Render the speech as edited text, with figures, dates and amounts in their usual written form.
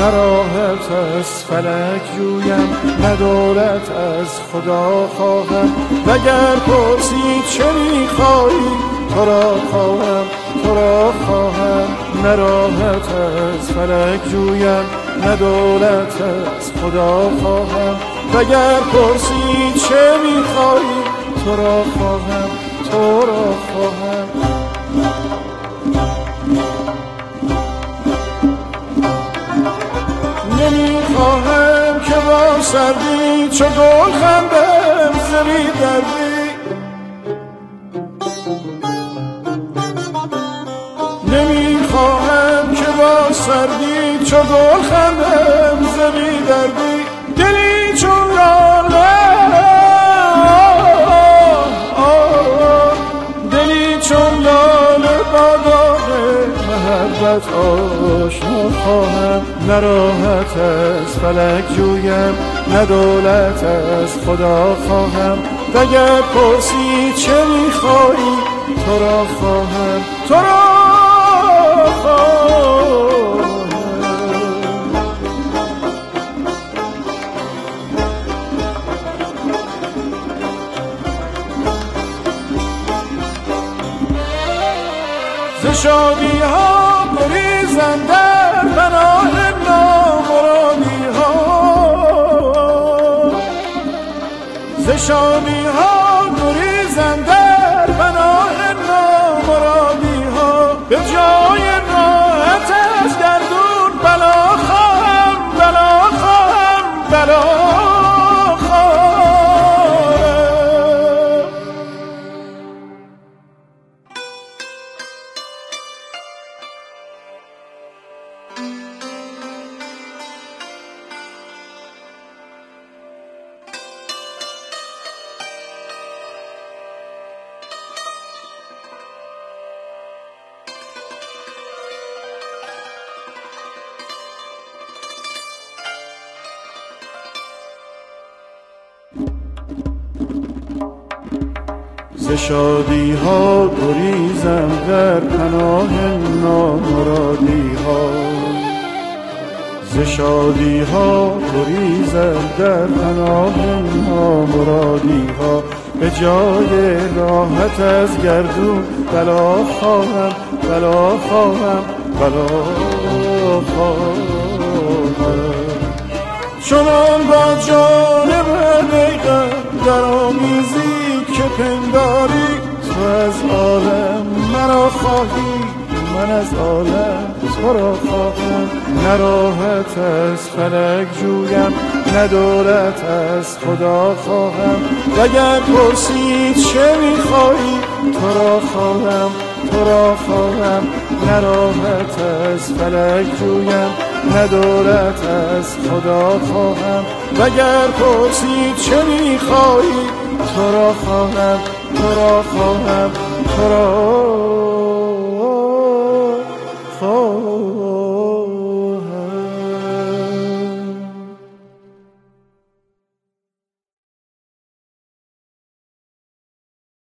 نه راحت از فلک جویم، نه دولت از خدا خواهم. وگر پرسید چه میخواهی، تو را خواهم، تو را خواهم. نه راحت از فلک جویم، نه دولت از خدا خواهم. وگر پرسید چه میخواهی، تو را خواهم، تو را خواهم. نمیخواهم که با سردی چو گل خندم زری دردی. نمیخواهم که با سردی چو گل خندم زری دردی. دلی چون لاله، دلی چون لاله با داغ محبت آشنا خواهم. نه راحت از فلک جویم، نه دولت از خدا خواهم. وگر پرسی چه میخواهی، تو را خواهم، تو را خواهم. ز شادی ها گریزم در پناه نامرادی ها. ز شادی ها گریزم در پناه نامرادی ها. به جای راحت از گردون بلا خواهم، بلا خواهم، بلا خواهم. ز شادی ها گریزم در پناه نامرادی ها. ز شادی ها گریزم در پناه نامرادی ها. به جای راحت از گردون بلا خواهم، بلا خواهم، بلا خواهم. چنان با جان بدیدم در آمیزی که پنداری. تو از عالم مرا خواهی، من از عالم تو را خواهم. نه راحت از فلک جویم، نه دولت از خدا خواهم. وگر پرسید چه میخواهی، تو را خواهم، تو را خواهم. نه راحت از فلک جویم، نه دولت از خدا خواهم. وگر پرسید چه میخواهی، تو را خواهم، تو را خواهم، تو را خواهم.